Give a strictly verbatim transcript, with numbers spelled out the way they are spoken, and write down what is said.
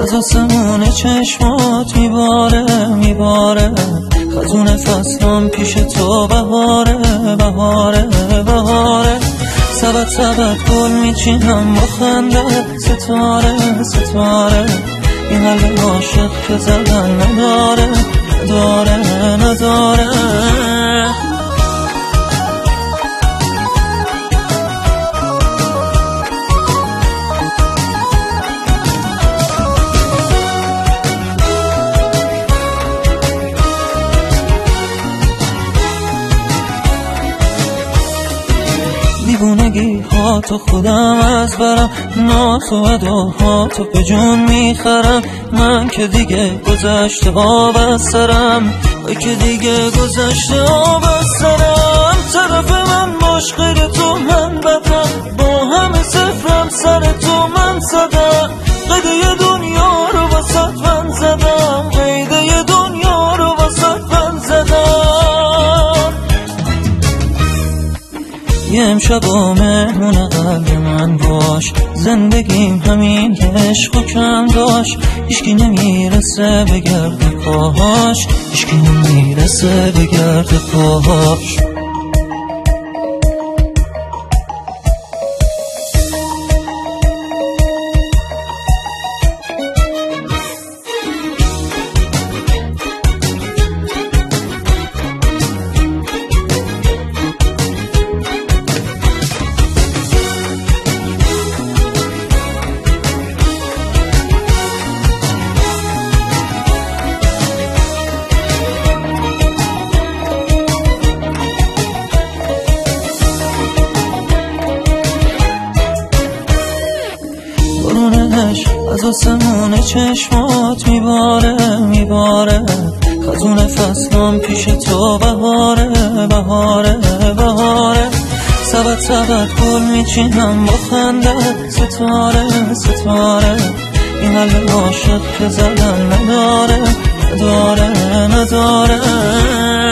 از آسمون چشمات میباره میباره، خزون فصلم پیش تو بهاره بهاره بهاره. سبت سبت گل میچینم با خنده، ستاره ستاره، این قلب عاشق که زدن نداره نداره نداره. دیوونگی ها تو خودم از برم، ناز و اداها تو به جون میخرم. من که دیگه گذشته آب از سرم، وای که دیگه گذشته آب از سرم. طرف من باش غیر تو من بدم، با همه صفرم سر تو من زدم. قیده دنیا رو واسط من زدم، قیده دنیا رو واسط من زدم. یه امشب و مهمون قلب من باش، زندگیم همین عشق و کم داشت. هیچکی نمیرسه بگرده پاهاش، هیچکی نمیرسه بگرده پاهاش. از آسمون چشمات میباره میباره، خزون فصلم پیش تو بهاره بهاره بهاره. سبت سبت گل میچینم با خنده، ستاره ستاره، این قلب عاشق که زدن نداره نداره نداره.